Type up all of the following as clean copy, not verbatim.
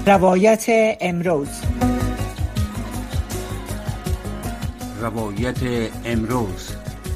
روایت امروز. روایت امروز.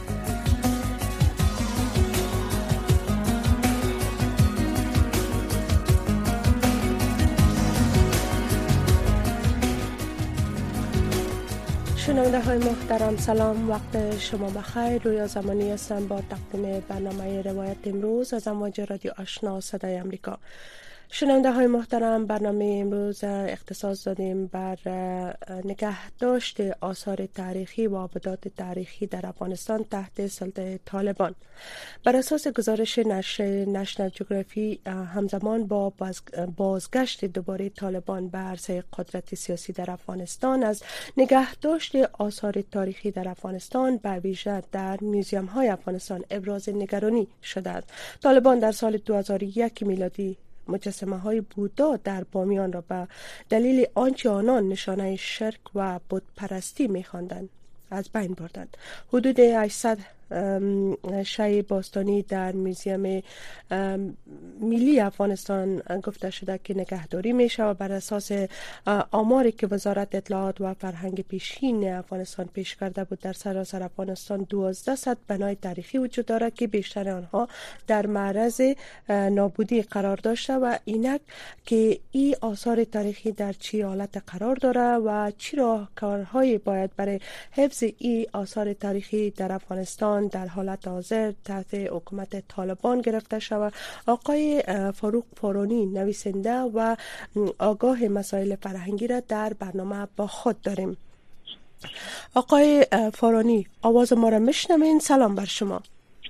شنونده های محترم، سلام، وقت شما بخیر. رویا زمانی هستم با تقدیم برنامه روایت امروز از امواج رادیو آشنا صدای امریکا. شنونده های محترم، برنامه امروز اختصاص دادیم بر نگهداشت آثار تاریخی و آبادات تاریخی در افغانستان تحت سلطه طالبان. بر اساس گزارش نشنل جغرافی، همزمان با بازگشت دوباره طالبان به عرصه قدرت سیاسی در افغانستان، از نگهداشت آثار تاریخی در افغانستان به ویژه در میوزیم های افغانستان ابراز نگرانی شده است. طالبان در سال 2001 میلادی مجسمه های بودا در بامیان را به دلیل آنچه آنان نشانه شرک و بت پرستی می خواندند از بین بردند. حدود 800 شیء باستانی در میوزیم ملی افغانستان گفته شده که نگهداری می شود. بر اساس آماری که وزارت اطلاعات و فرهنگ پیشین افغانستان پیش کرده بود، در سراسر افغانستان 1200 بنای تاریخی وجود دارد که بیشتر آنها در معرض نابودی قرار داشته و اینک که این آثار تاریخی در چه حالت قرار داره و چه راهکارهایی باید برای حفظ این آثار تاریخی در افغانستان در حالت حاضر تحت حکومت طالبان گرفته شود. آقای فاروق فارانی، نویسنده و آگاه مسائل فرهنگی را در برنامه با خود داریم. آقای فارانی، آواز ما را میشنوین؟ سلام بر شما.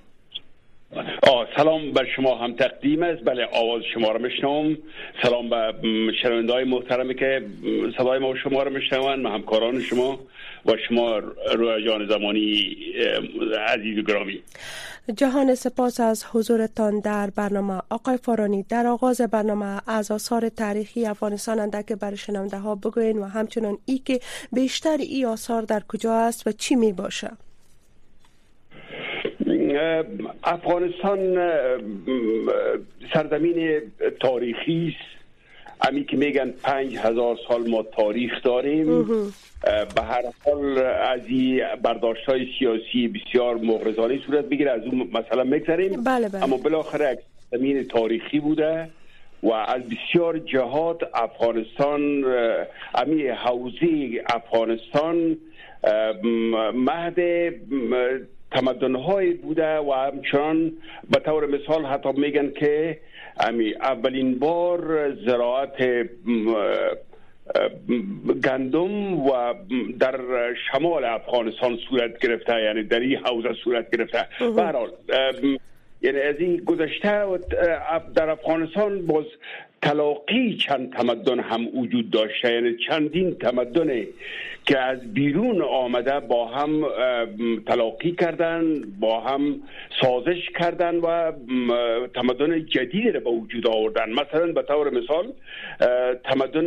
سلام بر شما هم تقدیم است. بله، آواز شما را میشنوم. سلام به شنونده‌های محترمی که صدای ما و شما را میشنوند، همکاران شما و شما رویا جان زمانی عزیز و گرامی. جهان سپاس از حضورتان در برنامه. آقای فارانی، در آغاز برنامه از آثار تاریخی افغانستان اندک بر شنونده ها بگوین و همچنان ای که بیشتر ای آثار در کجا است و چی می باشه؟ افغانستان سرزمین تاریخی است. امی که میگن 5000 سال ما تاریخ داریم. به هر حال از این برداشت‌های سیاسی بسیار مغرضانه صورت بگیره، از اون مثلا میگذاریم. بله. اما بالاخره زمین تاریخی بوده و از بسیار جهات افغانستان، امی حوزه افغانستان مهد تمدن‌های بوده و همچنان به طور مثال حتی میگن که اولین بار زراعت گندم و در شمال افغانستان صورت گرفته، یعنی در این حوزه صورت گرفته. به هر حال یعنی از این گذشته در افغانستان باز تلاقی چند تمدن هم وجود داشته، یعنی چندین تمدن که از بیرون آمده با هم تلاقی کردن، با هم سازش کردن و تمدن جدید را به وجود آوردن. مثلا به طور مثال تمدن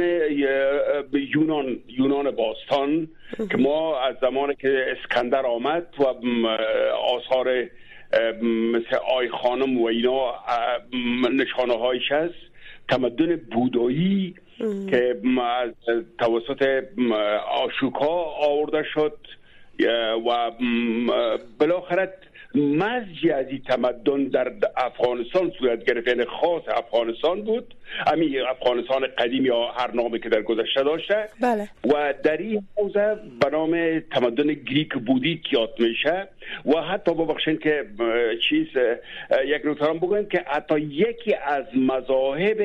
یونان باستان که ما از زمانی که اسکندر آمد و آثار مثل آی خانم و اینا نشانه هایش هست، تمدن بودایی که از توسط آشوکا آورده شد و بالاخره مزجی از این تمدن در افغانستان صورت گرفت، یعنی خاص افغانستان بود، همین افغانستان قدیم یا هر نامی که در گذشته داشته. بله. و در این حوزه به نام تمدن گریک بودی یاد میشه. و حتی ببخشید که یک نکته بگویم که حتی یکی از مذاهب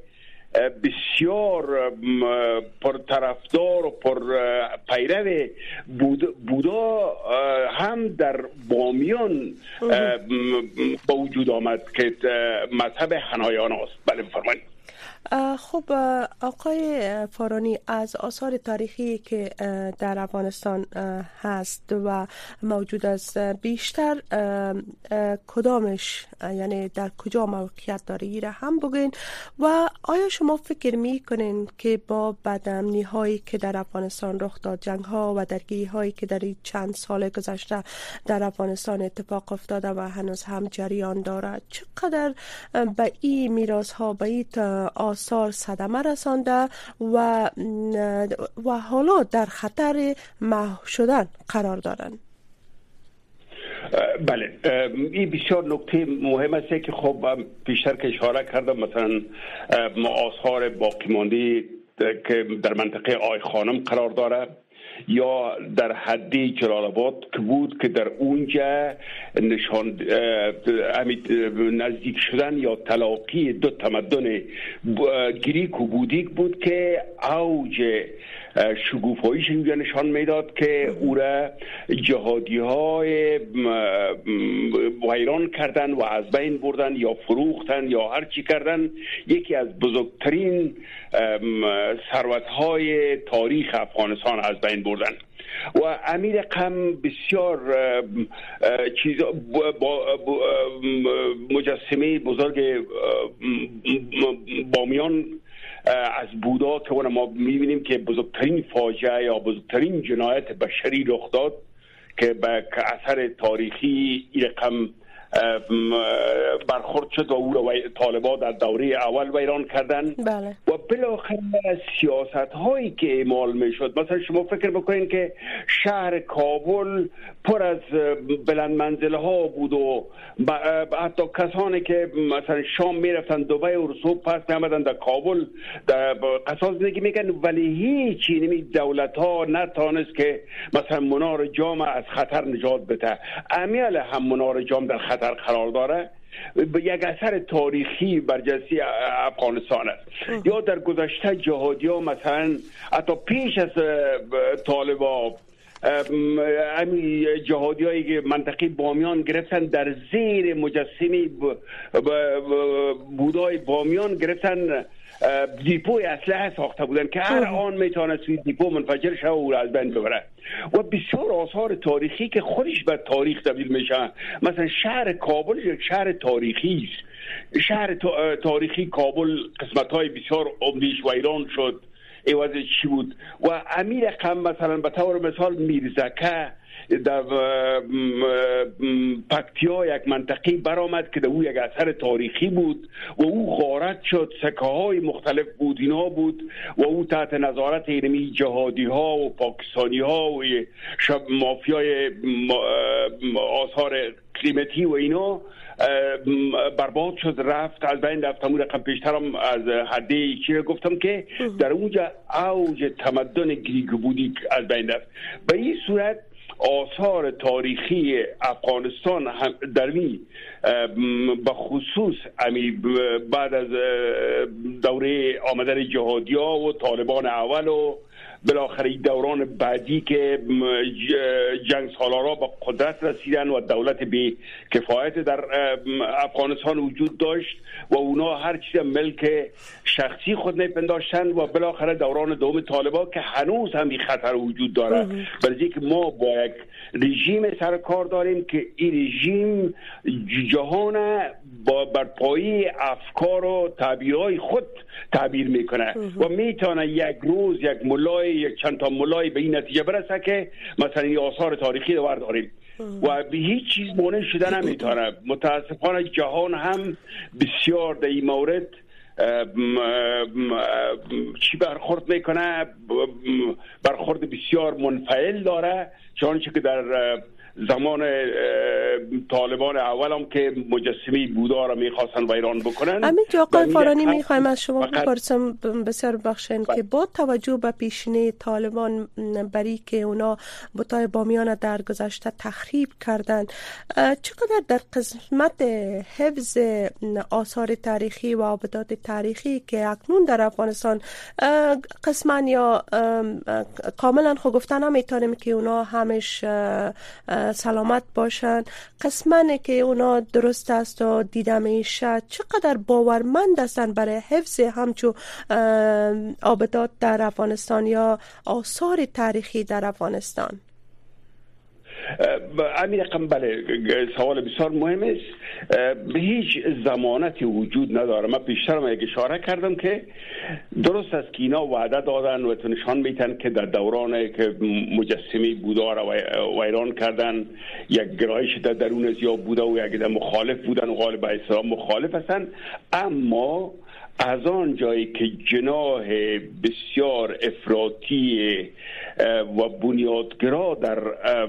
بسیار پرطرفدار و پر پیرو بودا هم در بامیان با وجود آمد که مذهب هنایان است. بله بفرمایید. خب آقای فارانی، از آثار تاریخی که در افغانستان هست و موجود است، بیشتر کدامش، یعنی در کجا موقعیت داره، این را هم بگین. و آیا شما فکر می کنین که با بدامنی هایی که در افغانستان رخ داد، جنگ ها و درگیری هایی که در این چند سال گذشته در افغانستان اتفاق افتاده و هنوز هم جریان دارد، چقدر به این میراث ها، به این آثار صدمه رسانده و حالا در خطر محو شدن قرار دارند. بله، این بسیار نکته مهم است که خب پیشتر که اشاره کردم، مثلا آثار باقی مانده که در منطقه آی خانم قرار داره یا در حدی جلال آباد که بود که در اونجا نشان نزدیک شدن یا تلاقی دو تمدن گریک و بودیک بود که اوج شگوفاییش اینجا نشان میداد که او را جهادی های ویران کردن و از بین بردن یا فروختن یا هر چی کردن. یکی از بزرگترین ثروت های تاریخ افغانستان از بین بردن و امیر قم بسیار چیزا مجسمه بزرگ بامیان از بودا که ما می‌بینیم که بزرگترین فاجعه یا بزرگترین جنایت بشری رخ داد که به اثر تاریخی این رقم برخورد شد و او را طالبان در دوره اول ویران کردن. بله. و بالاخره سیاست هایی که اعمال می شد، مثلا شما فکر بکنید که شهر کابل پر از بلند منزل ها بود و حتی کسانی که مثلا شام می رفتن دبی و صبح پس می آمدن در کابل در قصاص زندگی میکنن، ولی هیچی نمی دولت ها نتانست که مثلا منار جام از خطر نجات بده. امیال هم منار جام در خطر قرار داره، یک اثر تاریخی برجسته افغانستان است. یا در گذشته جهادی ها مثلا حتی پیش از طالبان جهادی هایی که منطقه بامیان گرفتن در زیر مجسمه بودای بامیان گرفتن دیپوی اسلحه ساخته بودن که هر آن میتونه سوی دیپو منفجر شه و او را از بین ببره. و بسیار آثار تاریخی که خودش به تاریخ تبدیل میشه. مثلا شهر کابل یک شهر تاریخی است. شهر تاریخی کابل قسمت‌های بسیار عمده‌اش ویران شد. عوض چی بود؟ و امیر قم مثلا به طور مثال میرزکه در پکتیا یک منطقه برآمد که در او یک اثر تاریخی بود و او غارت شد، سکه های مختلف بود، اینا بود و او تحت نظارت اینمی جهادی ها و پاکستانی ها و مافیای آثار قیمتی و اینا برباد شد، رفت از بین رفت. همون رقم پیشترم از حده چی گفتم که در اونجا اوج تمدن گریک بودی از بین رفت. به این صورت آثار تاریخی افغانستان هم درمی به خصوص بعد از دوره آمدن جهادی ها و طالبان اول و بالاخره دوران بعدی که جنگ سالارا به قدرت رسیدن و دولت بی کفایت در افغانستان وجود داشت و اونا هر چیز ملک شخصی خود نپنداشتن و بالاخره دوران دوم طالبان که هنوز هم این خطر وجود داره. برای که ما با یک رژیم سر کار داریم که این رژیم جهان بر پایه افکار و تعبیرهای خود تعبیر میکنه و میتونه یک روز یک ملای یک چند تا ملای به این نتیجه برسه که مثلا این آثار تاریخی رو داریم و به هیچ چیز مانع شده نمیتونه. متاسفانه جهان هم بسیار در این مورد چی برخورد میکنه، برخورد بسیار منفعل داره، چنانچه که در زمان طالبان اول هم که مجسمه بودا را میخواستن ویران بکنن. همین جا آقای فارانی میخوایم از شما بپرسم، بسیار بخشین که با توجه به پیشینه طالبان برای که اونا بتای بامیان در گذشته تخریب کردن، چقدر در قسمت حفظ آثار تاریخی و آبدات تاریخی که اکنون در افغانستان قسمن یا کاملا خود گفتن نمیتونیم که اونا همش سلامت باشن، قسمنه که اونا درست است و دیده میشه، چقدر باورمند هستن برای حفظ همچو آبدات در افغانستان یا آثار تاریخی در افغانستان؟ امیر رقم بله سوال بسیار مهم است. به هیچ ضمانتی وجود نداره. من پیشتر یک اشاره کردم که درست است که اینا وعده دادن و نشان میتن که در دوران که مجسمه بودا را ویران کردن یک گرایش در درون از یا بودا و یک مخالف بودن و غالب اسلام مخالف هستن، اما از آن جایی که جناح بسیار افراطی و بنیادگرا در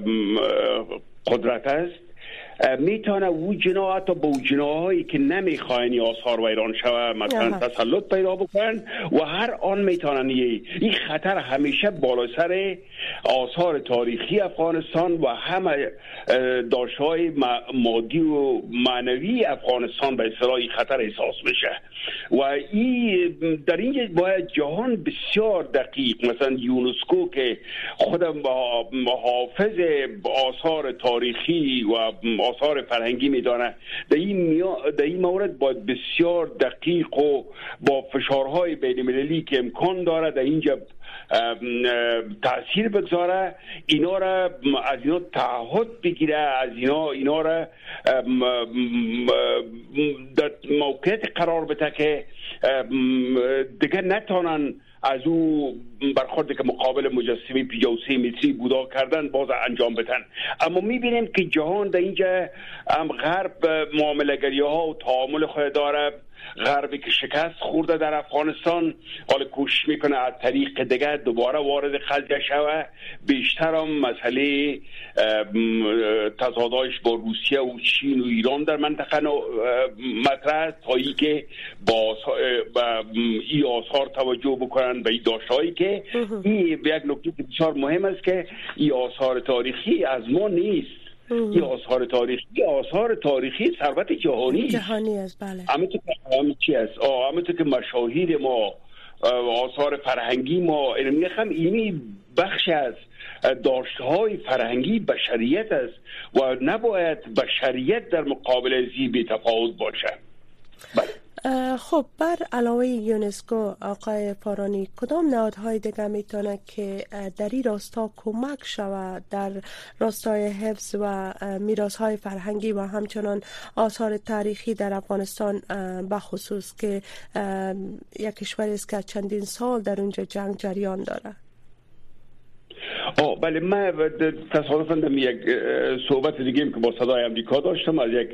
قدرت است، میتونه او جناح حتی با جناحایی که نمیخواین آثار ویران شود مثلا تسلط پیدا بکنن و هر آن میتونن. این خطر همیشه بالا سر آثار تاریخی افغانستان و همه داشته‌های مادی و معنوی افغانستان به اصطلاح خطر احساس بشه و این در اینجا باید جهان بسیار دقیق، مثلا یونسکو که خودم حافظ آثار تاریخی و آثار فرهنگی میدانه، در این مورد باید بسیار دقیق و با فشارهای بین‌المللی که امکان داره در اینجا تأثیر بگذاره، اینا را از اینا تعهد بگیره، از اینا را در موقعیت قرار بده که دیگه نتونن از او برخوردی که مقابل مجسمه 53 متری بودا کردن باز انجام بدن. اما میبینیم که جهان در اینجا هم غرب معامله‌گری ها و تعامل خود داره. غربی که شکست خورده در افغانستان حالا کوشش میکنه از طریق دیگه دوباره وارد قضیه شوه. بیشتر هم مسئله تضادش با روسیه و چین و ایران در منطقه مطرح است تا ای که با این آثار توجه بکنن به این داشتهایی که این یک نکته بسیار مهم است که این آثار تاریخی از ما نیست. این آثار تاریخی ثروت جهانی است. بله. همونطور که مشاهیر ما آثار فرهنگی ما اینی بخش از داشته‌های فرهنگی بشریت است و نباید بشریت در مقابل زی تفاوت باشه. بله. خب بر علاوه یونسکو آقای فارانی کدام نهادهای دیگه میتونه که در این راستا کمک شود در راستای حفظ و میراث‌های فرهنگی و همچنان آثار تاریخی در افغانستان به خصوص که یک کشوری است که چندین سال در اونجا جنگ جریان داره؟ بله، من تصادفاً در یک صحبت دیگه که با صدای امریکا داشتم از یک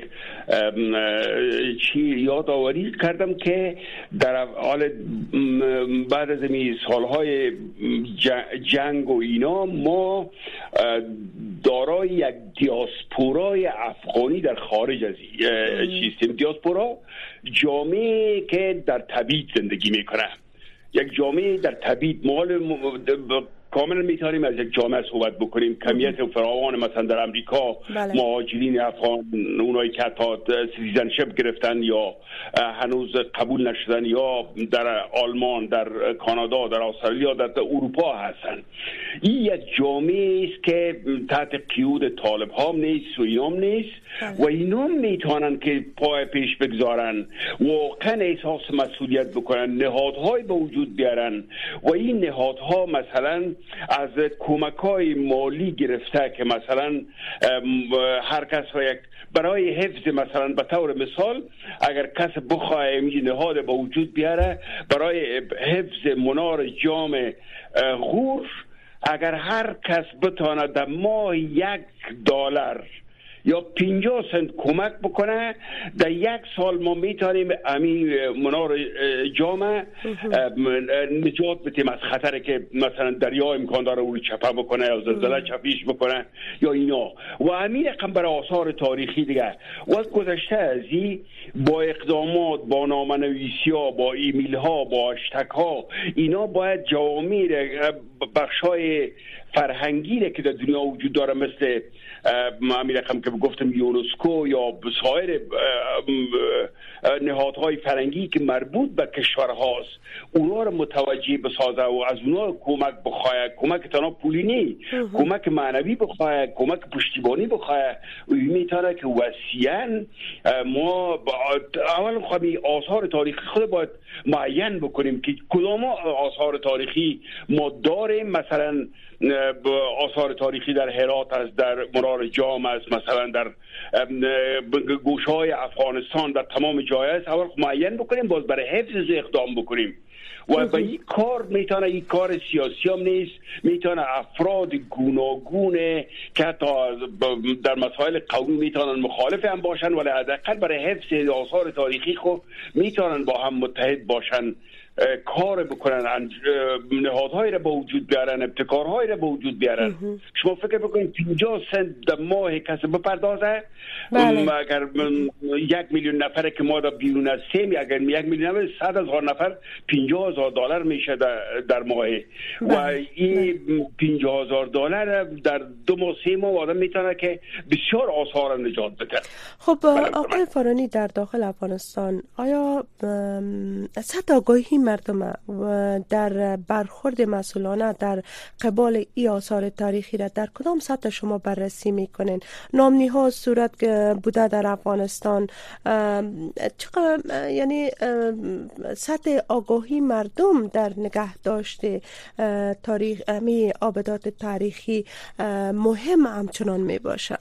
چی یادآوری کردم که در حال بعد از این سالهای جنگ و اینا ما دارای یک دیاسپورای افغانی در خارج از سیستم. دیاسپورا جامعه که در تبعید زندگی میکنه، یک جامعه در تبعید کاملا میتونیم از یک جامعه صحبت بکنیم. کمیت فراوان مثلا در امریکا بله. مهاجرین افغان، اونایی که حتی سیتیزنشیپ گرفتن یا هنوز قبول نشدن، یا در آلمان، در کانادا، در استرالیا، در اروپا هستن. این یک جامعه است که تحت قیود طالب ها نیست و اینام نیست و اینام میتونن که پای پیش بگذارن، واقعا احساس مسئولیت بکنن، نهادهای به وجود بیارن و این نهادها مثلا از کمک‌های مالی گرفته که مثلا هر کس برای حفظ مثلا به طور مثال اگر کس بخواه این نهاد به وجود بیاره برای حفظ منار جام غور، اگر هر کس بتونه در ماه $1 یا 50 سنت کمک بکنه، در یک سال ما میتونیم امین منار جامعه نجات بدیم از خطری که مثلا دریا امکان داره او رو چپه بکنه یا زلزله چپیش بکنه یا اینا. و امین رقم برای آثار تاریخی دیگه و گذشته از این با اقدامات، با نامه‌نویسی ها، با ایمیل ها، با هشتگ ها، اینا باید جوامع بخشای فرهنگی که در دنیا وجود داره مثل امیر رقم که گفتم یونسکو یا سایر نهادهای فرهنگی که مربوط به کشورهاست، اونا رو متوجه بسازه و از اونا کمک بخواه، کمک تنها پولی نی، کمک معنوی بخواه، کمک پشتیبانی بخواه. میتونه که وسیعاً ما اول خواهی آثار تاریخی خود باید معین بکنیم که کدام آثار تاریخی ما داریم. مثلا آثار تاریخی در هرات است، در مرار جام است، مثلا در گوشهای افغانستان، در تمام جای است. اول معین بکنیم، باز برای حفظ اقدام بکنیم. و به این کار میتونه، این کار سیاسی هم نیست، میتونه افراد گوناگونه که حتی در مسائل قومی میتونن مخالف هم باشن، ولی حداقل برای حفظ آثار تاریخی خود میتونن با هم متحد باشن، کار بکنن، نهادهایی را به وجود بیارن، ابتکارهایی را به وجود بیارن. شما فکر بکنید 50 سنت در ماه کسی بپردازه، اگر 1 میلیون نفر که ما در بیرون هستیم، اگر 1 میلیون نفر 100,000 نفر $50,000 میشه در ماه. و این $50,000 در 2 ماه 3 ماه آدم میتونه که بسیار آثار نجات بده. خب آقای فارانی، در داخل افغانستان آیا سطح آگاهی مردم در برخورد مسئولانه در قبال ای آثار تاریخی را در کدام سطح شما بررسی میکنین؟ نامنی ها صورت بوده در افغانستان، چقدر یعنی سطح آگاهی مردم در نگهداشت تاریخ امی آبدات تاریخی مهم همچنان می باشه؟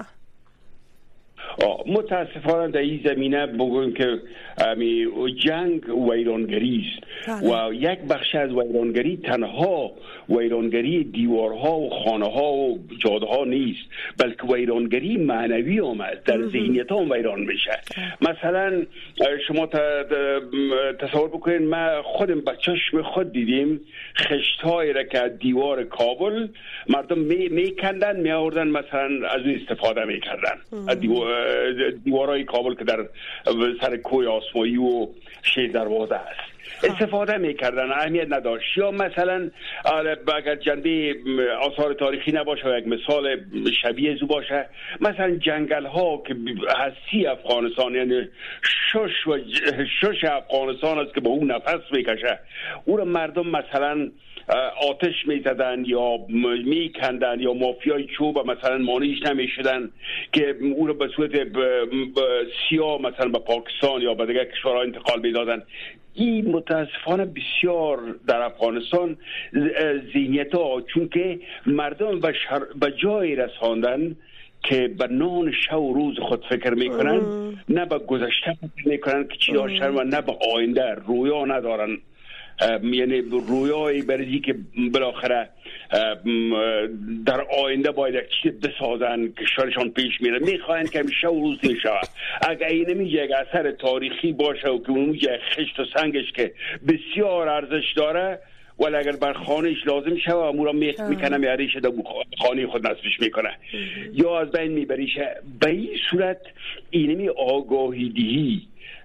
متاسفانه در این زمینه بگویم که جنگ ویرانگری است و یک بخش از ویرانگری تنها ویرانگری دیوارها و خانه ها و جاده ها نیست، بلکه ویرانگری معنوی هم است، در ذهنیت هم ویران میشه. مثلا شما تصور بکنید، ما خودم با چشم خود دیدیم خشت‌هایی را که دیوار کابل مردم میکندن، میآوردن، مثلا از اون استفاده میکردن، دیوارهای کابل که در سر کوه آسمایی و شیر دروازه است استفاده میکردن، اهمیت نداشت. یا مثلا اگر جنبه آثار تاریخی نباشه و یک مثال شبیه زو باشه، مثلا جنگل ها که هستی افغانستان، یعنی شش افغانستان است که با اون نفس میکشه، او را مردم مثلا آتش میزدن یا میکندن، یا مافیای چوب مثلا مانعش نمیشدن که او را به صورت سیاه مثلا به پاکستان یا به دیگر کشورها انتقال میدادن. این متاسفانه بسیار در افغانستان ذهنیت ها، چون که مردم به جای رساندن که به نان شب و روز خود فکر میکنن، نه به گذشته فکر میکنن که چی داشتن و نه به آینده رویا ندارن. یعنی رویایی برای که بالاخره در آینده باید یک چیز بسازن که کشورشان پیش میره، میخواین که همیشه و روز نشود. اگر این نمیشه یک اثر تاریخی باشه و که اونجا خشت و سنگش که بسیار ارزش داره، ولی اگر بر خانهش لازم شود امورا میکنه میاریشه در خانه خود نصبش میکنه یا از بین میبریشه. به این صورت اینمی آگاهی دهی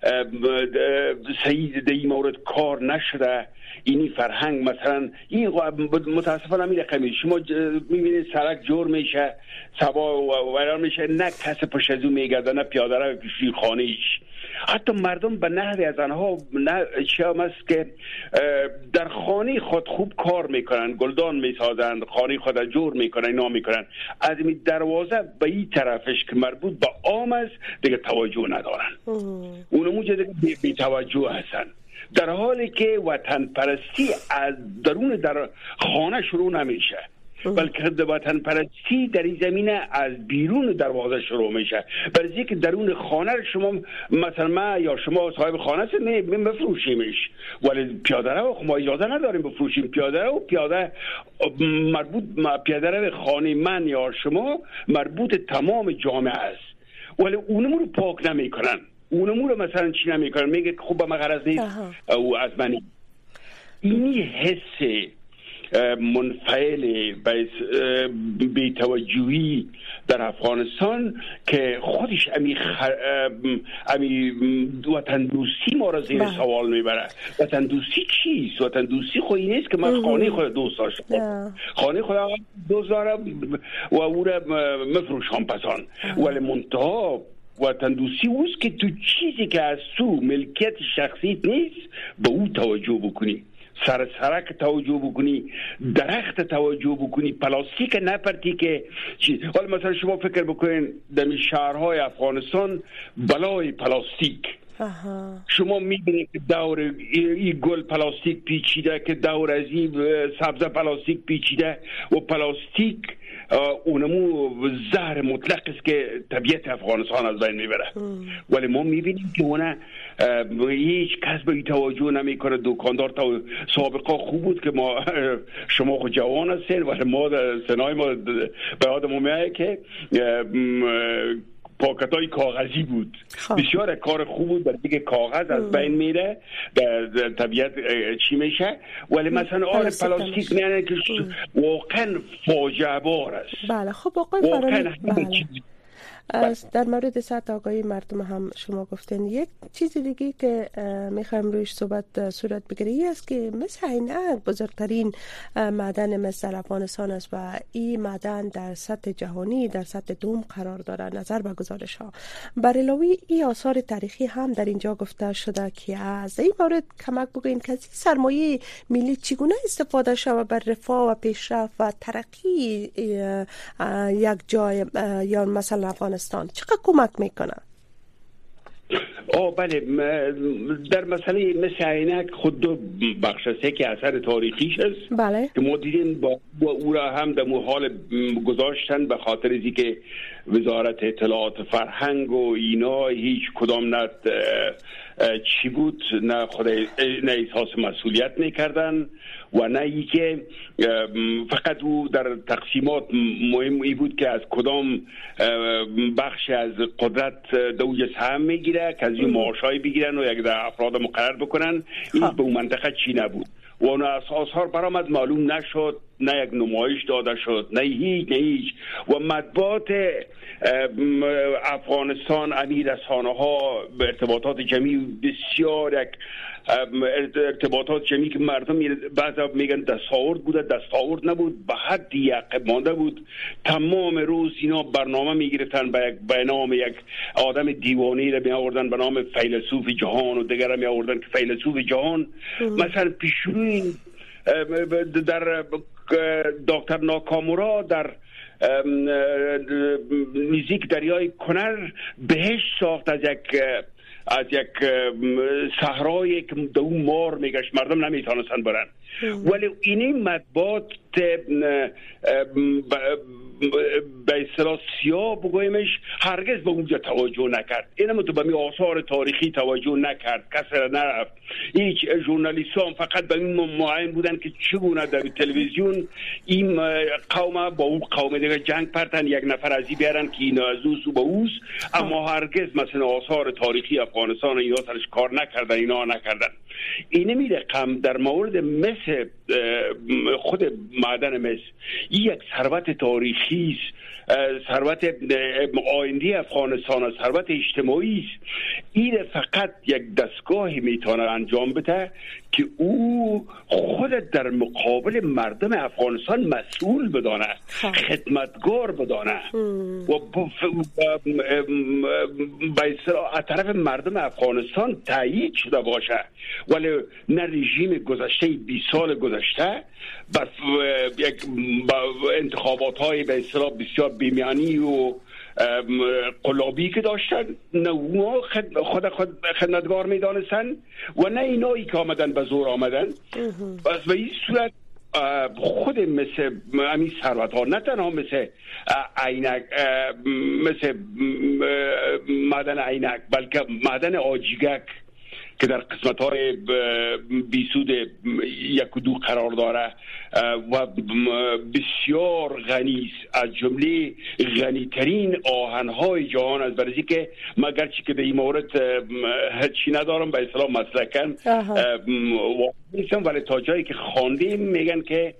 سعید در این مورد کار نشده. اینی فرهنگ مثلا این متاسفانه همین رقمی شما میبینید سرک جور میشه، سبا ویران میشه، نه کس پشت از اون میگرده، نه پیاده رو کشی خانهش. حتی مردم به نحوی از آنها شام است که در خانه خود خوب کار میکنن، گلدان میسازن، خانه خود را جور میکنن، اینا میکنن، از این دروازه به این طرفش که مربوط به عام است دیگه توجه ندارن، اونمو دیگه بی توجه هستن. در حالی که وطن پرستی از درون در خانه شروع نمیشه، بلکه وطن پرستی در این زمینه از بیرون دروازه شروع میشه. برای که درون خانه شما مثلا ما یا شما صاحب خانه است بفروشیمش، ولی پیاده رو ما اجازه نداریم بفروشیم. پیاده رو مربوط پیاده رو خانه من یا شما مربوط تمام جامعه است، ولی اونمو رو پاک نمیکنن، اونمو رو مثلا چی نمیکنن، میگه خب به من غرض نیست او از منی. اینی حس منفعل بی توجهی در افغانستان که خودش امی وطن دوستی ما را زیر سوال میبره. وطن دوستی چیست؟ وطن دوستی خود این نیست که من خانه خود دوست داشتم، خانه خود دوست دارم و او را مفروشم پسان، ولی منتها وطن دوستی اوست که تو چیزی که از تو ملکیت شخصیت نیست به او توجه بکنی، سرک توجه بکنی، درخت توجه بکنی، پلاستیک نپرتی که حالا مثلا شما فکر بکنین در شهرهای افغانستان بلای پلاستیک شما میبینید که دور این گل پلاستیک پیچیده، که دور از این سبزه پلاستیک پیچیده و پلاستیک اونمو زهر مطلق است که طبیعت افغانستان از بین میبره. ولی ما میبینیم که اونه هیچ کس به توجه نمیکنه. دکاندار تا سابقه خوب بود که ما شما خود جوان هستین، ولی ما در سنای ما به آدم میایه که پاکتای کاغذی بود. بسیار کار خوب بود، برای دیگه کاغذ از بین میره، در طبیعت چی میشه. ولی مثلا پلاستیک نه که واقعا فاجعه بار است. بله خب آقای فرانی، در مورد سطح آگاهی مردم هم شما گفتین. یک چیز دیگه که میخوایم رویش صورت بگیره ای است که مس عینک بزرگترین معدن مس در افغانستان است و این معدن در سطح جهانی در سطح دوم قرار داره نظر به گزارش ها. بر علاوه این آثار تاریخی هم در اینجا گفته شده که از این مورد کمک بگوین که از سرمایه ملی چگونه استفاده شود بر رفاه و پیشرفت و ترقی یک جای یا مثلا افغانستان چقدر کمک میکنه؟ بله، در مسئله مثل عینک خود دو بخش است که اثر تاریخیش است. بله. که ما دیدیم با او را هم در حال گذاشتن به خاطر از که وزارت اطلاعات فرهنگ و اینا هیچ کدام نه چی بود، نه احساس مسئولیت میکردن و نه ای که فقط او در تقسیمات مهم ای بود که از کدام بخش از قدرت دوج سهم میگیره که از این معاشای بگیرن و یک در افراد مقرر بکنن. این به اون منطقه چی نبود و اون آثار برآمد معلوم نشد، نه یک نمایش داده شد، نه هیچ. و مطبوعات افغانستان امیر رسانه ها به ارتباطات جمعی بسیار یک ارتباطات جمعی که مردم بعضا میگن دستاورد بوده، دستاورد نبود، به حد یقب مانده بود. تمام روز اینا برنامه میگرفتن به نام یک آدم دیوانی را می آوردن به نام فیلسوف جهان و دیگر را می آوردن که فیلسوف جهان. مثلا پیشروی در دکتر ناکامورا در نزدیک دریای کنر بهشت ساخت از یک صحرایی که دو مار میگشت، مردم نمیتونستن برن. ولی این مطبوعات به اصطلاح سیاه بگویمش هرگز به اونجا توجه نکرد. اینم تو به می آثار تاریخی توجه نکرد، کسی را نرفت. هیچ ژورنالیست هم فقط به این معین بودن که چگونه در تلویزیون این قوم با اون قوم دیگه جنگ پرتن، یک نفر ازی بیارن که این از اوس و اوس، اما هرگز مثلا آثار تاریخی افغانستان اینا سرش کار نکردن، اینا نکردن. این میرقم در مورد مس خود معدن مس یک ثروت تاریخی است، ثروت آینده افغانستان است، ثروت اجتماعی است. این فقط یک دستگاهی میتونه انجام بده که او خود در مقابل مردم افغانستان مسئول بدانه، خدمتگار بدانه و به اصطلاح از طرف مردم افغانستان تایید شده باشه. ولی نه رژیم گذشته 20 سال گذشته با انتخابات های به اصطلاح بسیار بیمیانی و قلابی که داشتن، نه اونا خود خدمتگار میدانستن و نه اینایی که آمدن به زور آمدن. پس به این صورت خود مثل همین ثروت ها نه تنها مثل عینک، مثل معدن عینک، بلکه معدن آجیگک که در قسمت های بیسود یک و دو قرار داره و بسیار غنی است، از جمله غنیترین آهن‌های جهان است. برای که مگر چی که در این مورد هیچی ندارم به اصطلاح مسلکن نیستم، ولی تا جایی که خواندیم میگن که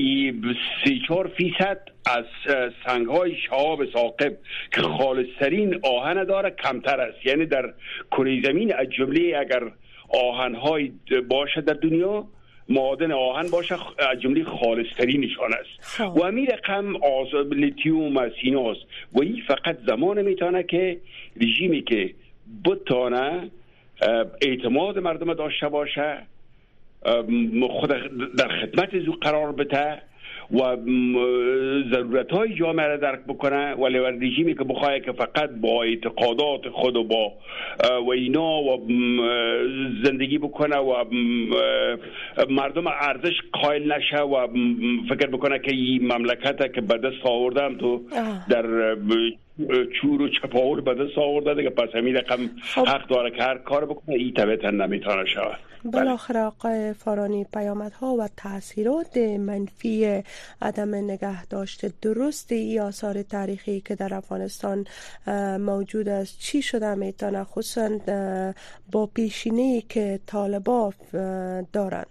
3-4% از سنگ‌های شهاب ثاقب که خالصترین آهن داره کمتر است. یعنی در کره زمین از جمله اگر آهن‌های باشه در دنیا، معادن آهن باشه از جمله خالصترینشان است. و همین رقم لیتیوم از سیناست و این فقط زمان میتونه که رژیمی که بتانه اعتماد مردم داشته باشه، خود در خدمت زو قرار بده و ضرورت های جامعه را درک بکنه، ولی رژیمی که بخواه که فقط با اعتقادات خود و با و اینا و زندگی بکنه و مردم ارزش قائل نشه و فکر بکنه که این مملکت که به دست آوردم تو در چور و چپاول به دست آورده دیگه، پس همین رقم حق داره که هر کار بکنه، این طبیعتا نمیتونه شود. بالاخره آقای فارانی، پیامدها و تاثیرات منفی عدم نگه داشته درست ای آثار تاریخی که در افغانستان موجود است چی شده میتونه، خصوصا با پیشینه‌ای که طالبان دارند؟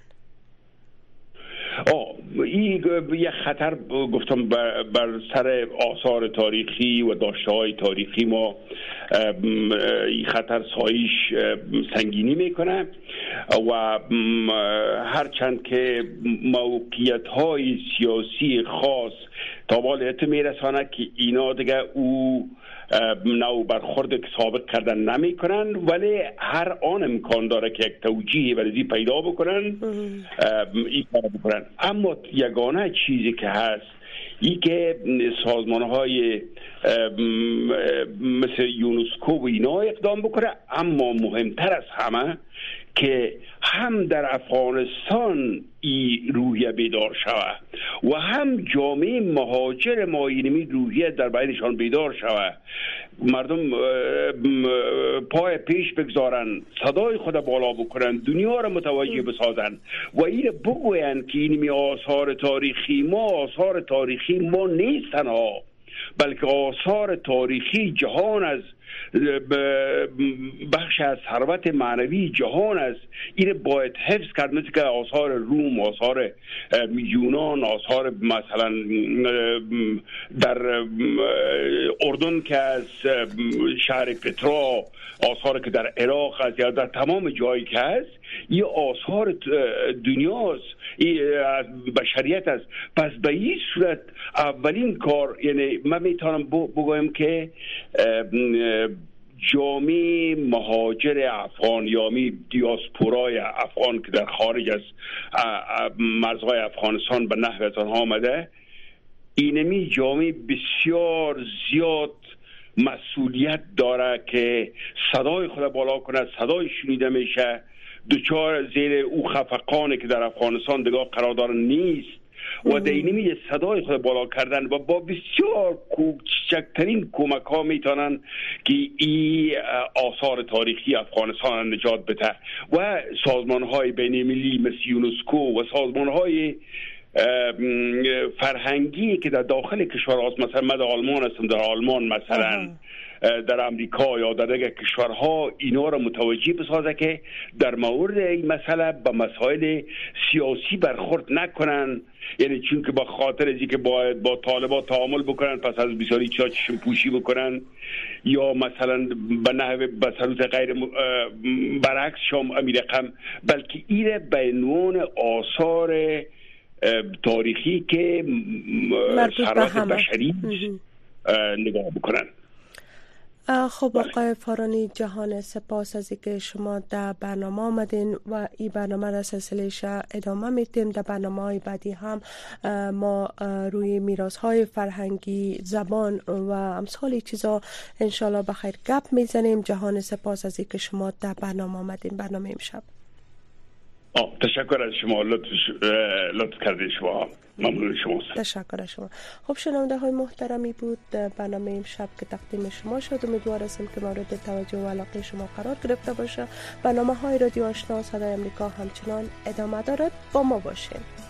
این یک خطر گفتم بر سر آثار تاریخی و داشته‌های تاریخی ما این خطر سایش سنگینی میکنه و هرچند که موقعیت‌های سیاسی خاص تا بالایت میرسانه که اینا دیگه او نو برخورد که سابق کردن نمی کنن، ولی هر آن امکان داره که یک توجیه برای پیدا بکنن این کار بکنن. اما یگانه چیزی که هست این که سازمان های مثل یونسکو و اینا اقدام بکنه، اما مهمتر از همه که هم در افغانستان این روحیه بیدار شود و هم جامعه مهاجر ما اینمی روحیه در بینشان بیدار شود، مردم پای پیش بگذارن، صدای خود بالا بکنن، دنیا را متوجه بسازن و این بگوین که اینمی آثار تاریخی ما نیستن ها، بلکه آثار تاریخی جهان از بخش از ثروت معنوی جهان است. این باید حفظ کرد، مثل که آثار روم، آثار یونان، آثار مثلا در اردن که از شهر پترا، آثار که در عراق است یا در تمام جایی که هست، این آثار دنیاست، از بشریت است. پس به این صورت اولین کار، یعنی من میتونم بگویم که جامعه مهاجر افغان یا دیاسپورای افغان که در خارج از مرزهای افغانستان به نحو از آنها آمده، اینمی جامعه بسیار زیاد مسئولیت داره که صدای خود بالا کنه، صدای شنیده میشه، دوچار زیر او خفقانی که در افغانستان دیگه قرار داره نیست و دینمی صدای خود بالا کردن و با بسیار کوچکترین کمک ها میتونن که این آثار تاریخی افغانستان نجات بده و سازمان های بین المللی مثل یونسکو و سازمان های فرهنگی که در داخل کشور هست، مثلا من در آلمان هستم، در آلمان مثلا در امریکا یا در دیگر کشورها اینا را متوجه بسازه که در مورد این مسئله به مسائل سیاسی برخورد نکنن، یعنی چون که با خاطر از اینکه باید با طالبان تعامل بکنن پس از بسیاری چیزا چشم پوشی بکنن یا مثلا به نحو بسروت غیر برعکس شام امیر رقم، بلکه این به عنوان آثار تاریخی که ثروت بشری نگاه بکنن. خب آقای فارانی جهان، سپاس از اینکه شما در برنامه آمدین و این برنامه را سلسله‌اش ادامه میدیم. در برنامه‌های بعدی هم ما روی میراث‌های فرهنگی، زبان و امثال چیزا انشالله بخیر گپ میزنیم. جهان، سپاس از اینکه شما در برنامه آمدین، برنامه امشب. تشکر از شما، لطف کردید شما، ممنون شما. تشکر از شما. خب شنونده های محترمی بود برنامه امشب که تقدیم شما شد. امیدوار هستم که مورد توجه و علاقه شما قرار گرفته باشه. برنامه های رادیو آشنا صدای امریکا همچنان ادامه دارد، با ما باشین.